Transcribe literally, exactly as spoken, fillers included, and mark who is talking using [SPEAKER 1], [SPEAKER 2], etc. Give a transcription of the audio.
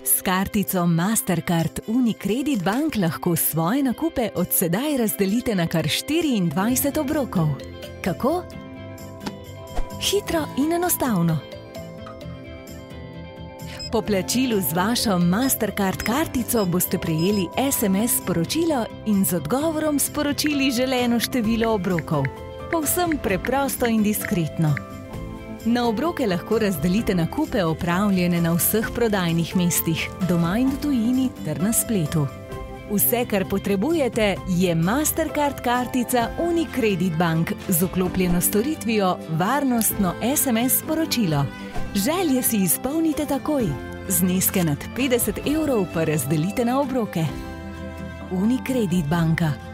[SPEAKER 1] S kartico Mastercard Unicredit Bank lahko svoje nakupe od sedaj razdelite na kar štiriindvajset obrokov. Kako? Hitro in enostavno. Po plačilu z vašo Mastercard kartico boste prejeli es em es sporočilo in z odgovorom sporočili želeno število obrokov. Povsem preprosto in diskretno. Na obroke lahko razdelite nakupe opravljene na vseh prodajnih mestih, doma in v tujini ter na spletu. Vse, kar potrebujete, je Mastercard kartica Unicredit Bank z vklopljeno storitvijo varnostno es em es sporočilo. Želje si izpolnite takoj. Zneske nad petdeset evrov pa razdelite na obroke. Unicredit Banka.